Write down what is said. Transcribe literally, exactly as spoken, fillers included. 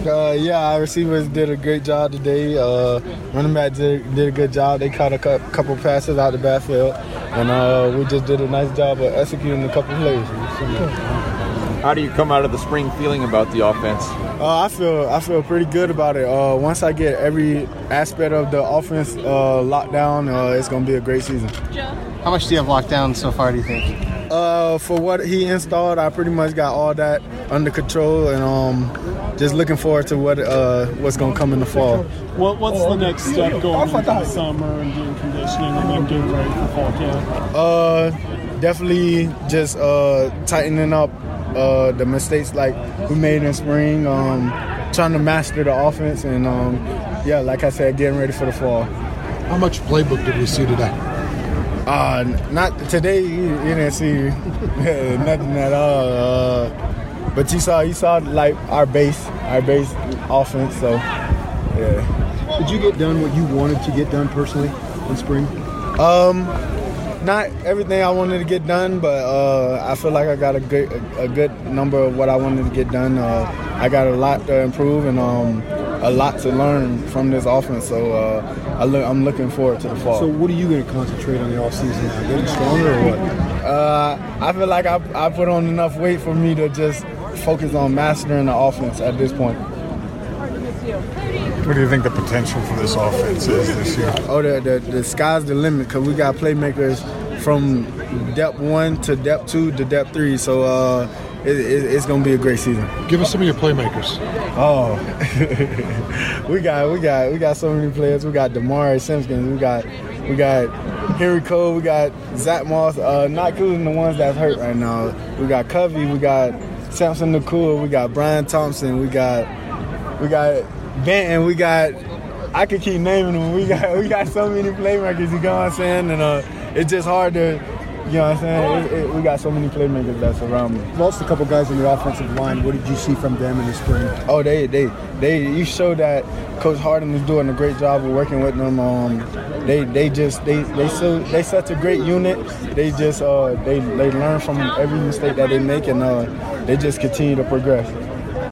Uh, yeah, our receivers did a great job today. Uh, running back did, did a good job. They caught a cu- couple passes out of the backfield, and uh, we just did a nice job of executing a couple plays. How do you come out of the spring feeling about the offense? Uh, I feel I feel pretty good about it. Uh, once I get every aspect of the offense uh, locked down, uh, it's going to be a great season. How much do you have locked down so far, do you think? Uh, for what he installed, I pretty much got all that under control, and um, just looking forward to what uh, what's going to come in the fall. What, what's the next step going into the summer and doing conditioning and then getting ready for fall camp? Uh, definitely just uh, tightening up uh, the mistakes like we made in spring, um, trying to master the offense, and um, yeah, like I said, getting ready for the fall. How much playbook did we see today? Uh, not today. You, you didn't see nothing at all. Uh, but you saw, you saw like our base, our base offense. So, yeah. Did you get done what you wanted to get done personally in spring? Um, not everything I wanted to get done, but uh, I feel like I got a good, a, a good number of what I wanted to get done. Uh, I got a lot to improve and um, a lot to learn from this offense. So uh, I look, I'm looking forward to the fall. So what are you going to concentrate on the offseason now? Getting stronger or what? Uh, I feel like I, I put on enough weight for me to just focus on mastering the offense at this point. What do you think the potential for this offense is this year? Oh, the the, the sky's the limit because we got playmakers from depth one to depth two to depth three. So uh, it, it, it's going to be a great season. Give us some of your playmakers. Oh, we got we got we got so many players. We got Damari Simpkins. We got we got Henry Cole. We got Zach Moss. Uh, not including the ones that's hurt right now. We got Covey. We got Samson Nakua. We got Brian Thompson. We got we got Benton. We got. I could keep naming them. We got we got so many playmakers. You know what I'm saying? And uh, it's just hard to. You know what I'm saying? It, it, we got so many playmakers that's around me. Lost a couple guys on the offensive line. What did you see from them in the spring? Oh, they, they, they. You showed that Coach Harden is doing a great job of working with them. Um, they, they just, they, they so, they such a great unit. They just, uh, they, they learn from every mistake that they make, and uh, they just continue to progress.